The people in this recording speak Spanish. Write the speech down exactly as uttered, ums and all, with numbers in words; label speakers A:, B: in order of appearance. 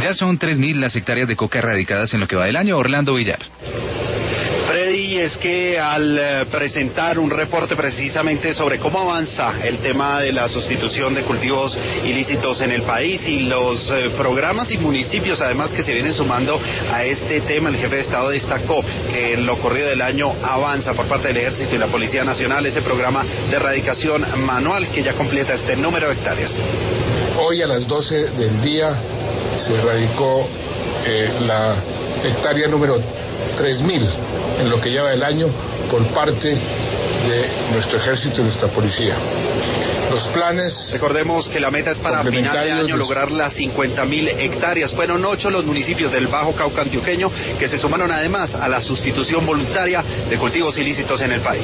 A: Ya son tres mil las hectáreas de coca erradicadas en lo que va del año. Orlando Villar.
B: Freddy, es que al eh, presentar un reporte precisamente sobre cómo avanza el tema de la sustitución de cultivos ilícitos en el país y los eh, programas y municipios además que se vienen sumando a este tema, el jefe de Estado destacó que en lo corrido del año avanza por parte del Ejército y la Policía Nacional ese programa de erradicación manual que ya completa este número de hectáreas.
C: Hoy a las doce del día se erradicó eh, la hectárea número tres mil en lo que lleva el año por parte de nuestro ejército y nuestra policía. Los planes...
B: Recordemos que la meta es para final de año lograr las cincuenta mil hectáreas. Fueron ocho los municipios del Bajo Cauca Antioqueño que se sumaron además a la sustitución voluntaria de cultivos ilícitos en el país.